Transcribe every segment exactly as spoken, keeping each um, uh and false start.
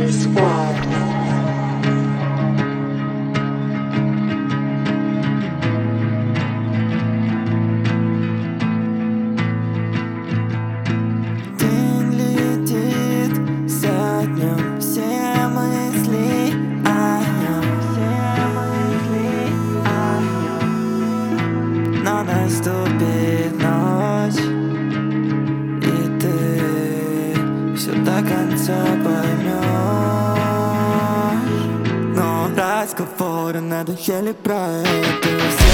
Squad. День летит за днем, все мысли о нем, все мысли о нем. Но наступит ночь, и ты все до конца поймешь. Но разговоры надоели про это все.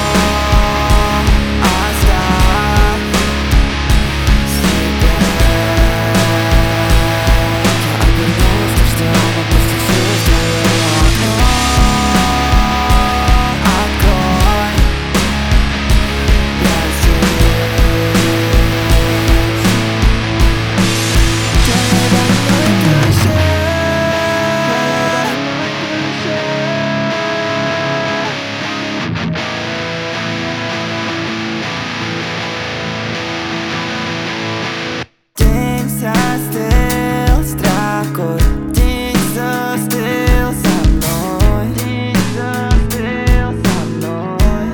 Застыл строкой, день застыл со мной, день застыл со мной.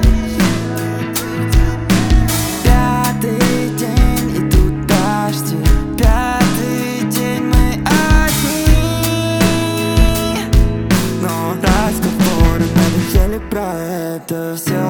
Пятый день, и тут дожди, пятый день мы одни. Но разговоры надоели про это все.